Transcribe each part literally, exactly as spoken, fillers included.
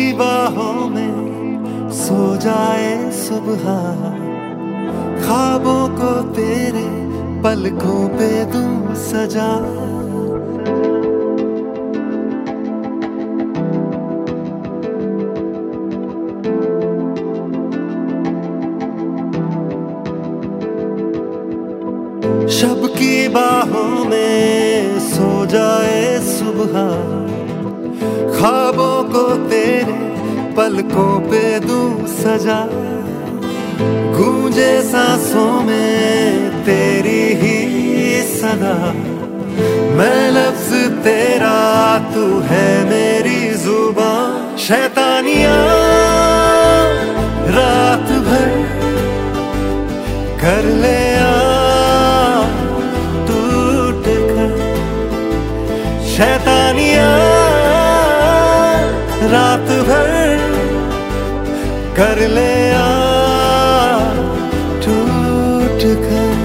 बाहों में सो जाए सुबह, ख्वाबों को तेरे पलकों पे दूं सजा। शब की बाहों में सो जाए सुबह, ख्वाबों को तेरे पलकों पे दूं सजा। गूंजे सांसों में तेरी ही सदा, मैं लफ्ज तेरा तू है मेरी जुबान। शैतानियां रात भर कर ले शैतानियां रात भर कर ले आ टूट कर।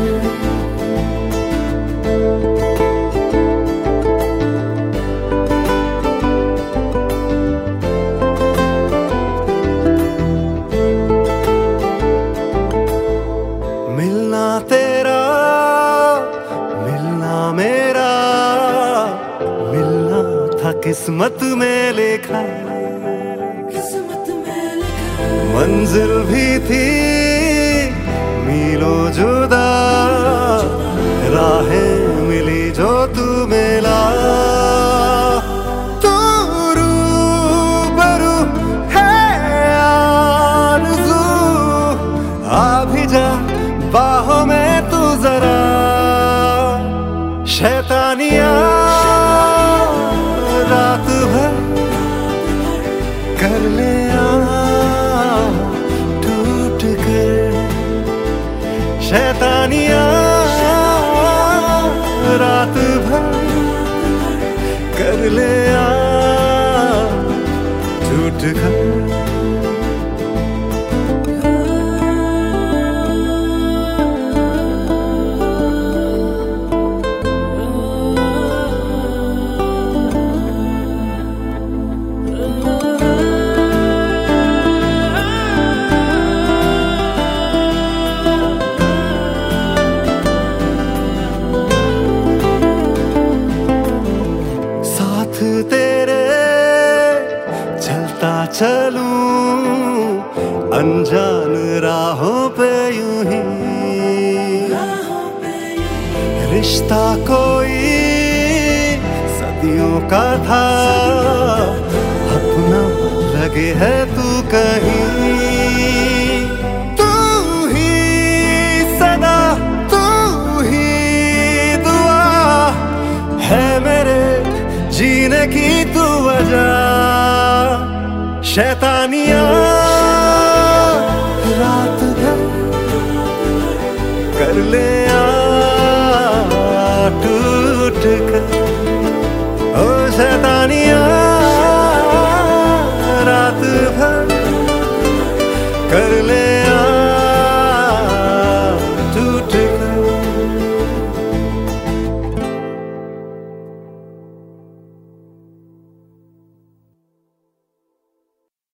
मिलना तेरा मिलना मेरा, किस्मत में लिखा, किस्मत में लिखा। मंजिल भी थी मीलों जुदा, राहें मिली जो तू मिला। तू रूबरू है आरज़ू, आ भी जा बाहों में तू जरा। शैतानियां रात भर कर ले आ टूट कर। शैतानियां रात भर कर ले आ टूट कर। तेरे चलता चलूं अनजान राहों पे यूं ही, रिश्ता कोई सदियों का था, अपना लगे है तू कहीं। तू ही सदा तू ही दुआ है मेरे जीने की तू वजह। शैतानियां रात भर कर ले आ टूट कर। ओ शैतानियां रात भर कर ले